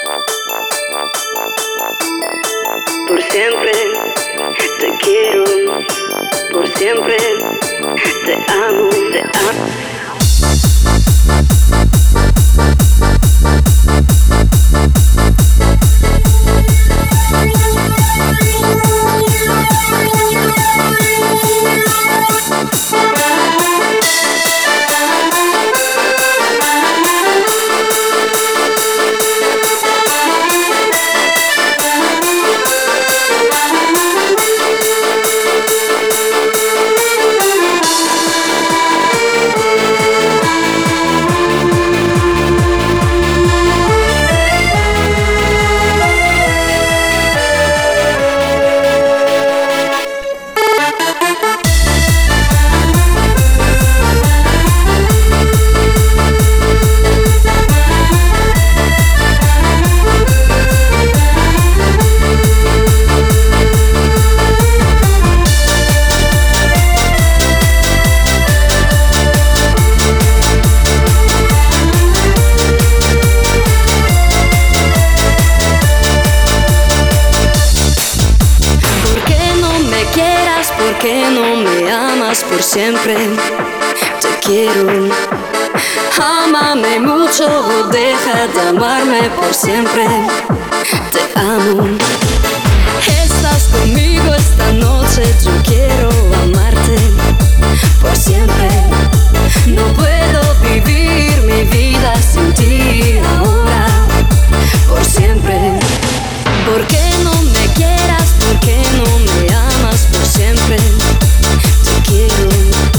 Por siempre te quiero, por siempre te amo, te amo. ¿Por qué no me amas por siempre? Te quiero. Ámame mucho, deja de amarme por siempre. Te amo. Estás conmigo esta noche, yo quiero amarte por siempre. No puedo vivir mi vida sin ti ahora, por siempre. ¿Por qué no me quieras? ¿Por qué no me amas por siempre? Te quiero.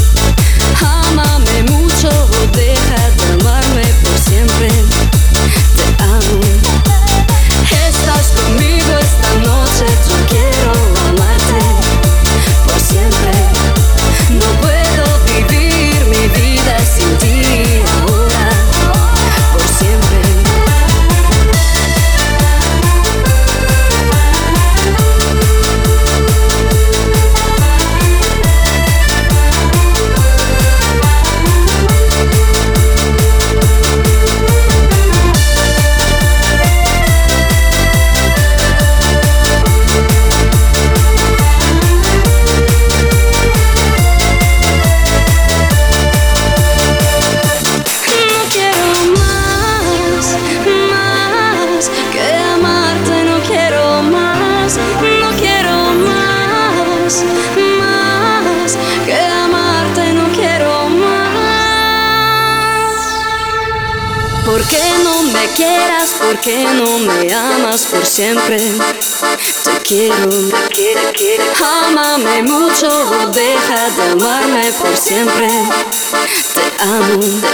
Ámame mucho, deja de amarme por siempre. Te amo. Estás conmigo esta noche, yo quiero amarte por siempre. No puedo vivir mi vida sin ti ahora, por siempre. ¿Por qué no me quieras? ¿Por qué no me amas por siempre? Te quiero, te quiero. Ámame mucho, deja de amarme por siempre. Te amo, te